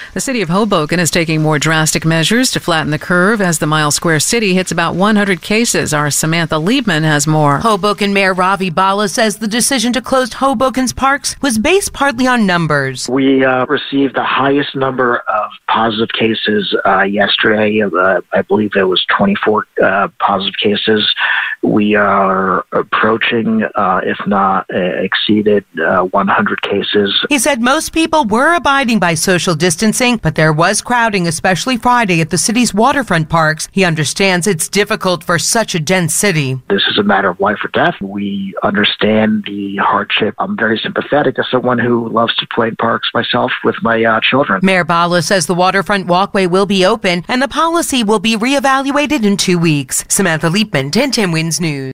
The city of Hoboken is taking more drastic measures to flatten the curve as the Mile Square city hits about 100 cases. Our Samantha Liebman has more. Hoboken Mayor Ravi Bala says the decision to close Hoboken's parks was based partly on numbers. We received the highest number of positive cases yesterday. I believe there was 24 positive cases. We are approaching, if not exceeded, 100 cases. He said most people were abiding by social distancing, but there was crowding, especially Friday at the city's waterfront parks. He understands it's difficult for such a dense city. This is a matter of life or death. We understand the hardship. I'm very sympathetic as someone who loves to play in parks myself with my children. Mayor Bala says the waterfront walkway will be open and the policy will be reevaluated in 2 weeks. Samantha Liebman, 10 Wins News.